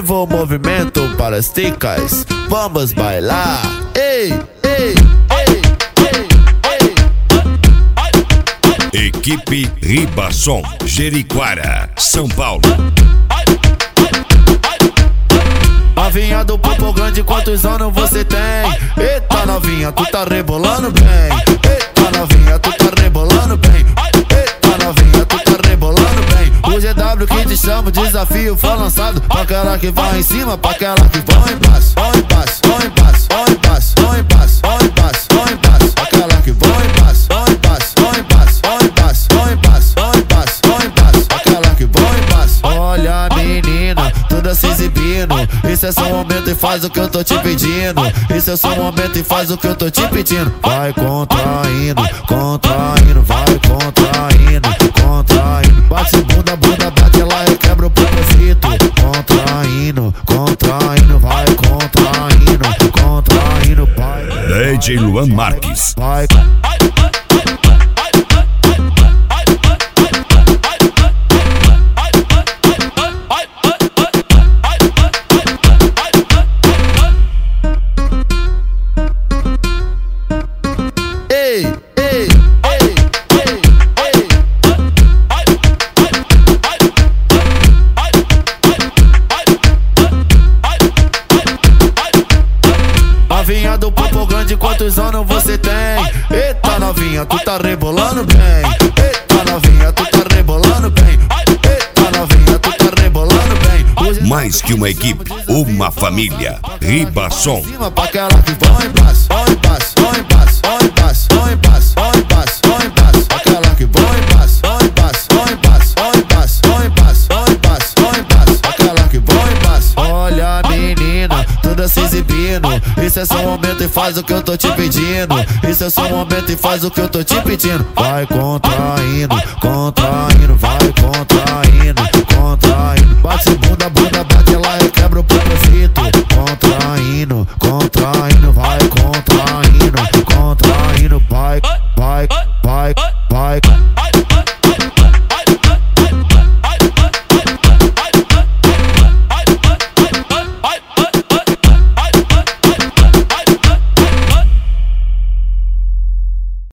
vivo o movimento para as ticas, vamos bailar. Ei, ei, ei, ei, ei. Equipe Ribasson, Jeriquara, São Paulo. Novinha do Popo Grande, quantos anos você tem? Eita novinha, tu tá rebolando bem. Eita novinha, tu tá rebolando bem. Eita novinha, tu tá rebolando bem. O GW que te chama, o desafio foi lançado pra aquela que vai em cima, pra aquela que vai embaixo. Vai embaixo, vai embaixo, vai embaixo, vai embaixo, vai embaixo, vai embaixo. Aquela que vai embaixo, vai embaixo, vai embaixo, vai embaixo, vai embaixo, vai embaixo, vai embaixo. Aquela que vai embaixo. Olha menina, toda se exibindo. Isso é só um momento e faz o que eu tô te pedindo. Isso é só um momento e faz o que eu tô te pedindo. Vai contraindo, contraindo, vai contraindo, contraindo. Bate bunda, bunda, bate lá e quebra o propósito. Contraindo, contraindo, vai contraindo, contraindo, vai. DJ Luan Marques. Vai. Ei, ei, ei, ei, ei. Novinha do Popo Grande, quantos anos você tem? Eita novinha, tu tá rebolando bem. Eita novinha, tu tá rebolando bem. Eita novinha, tu tá rebolando bem. Mais que uma equipe, uma família. Ribasson. Pra aquela que vai embaixo, vai embaixo, vai embaixo, vai embaixo, vai embaixo, vai embaixo, vai embaixo. Aquela que vai embaixo, vai embaixo, vai embaixo, vai embaixo, vai embaixo, vai embaixo, vai embaixo. Aquela que vai embaixo. Olha menina, toda se exibindo. Isso é só um momento e faz o que eu tô te pedindo. Isso é só um momento e faz o que eu tô te pedindo. Vai contraindo, contraindo, vai contraindo, contraindo. Bate bunda.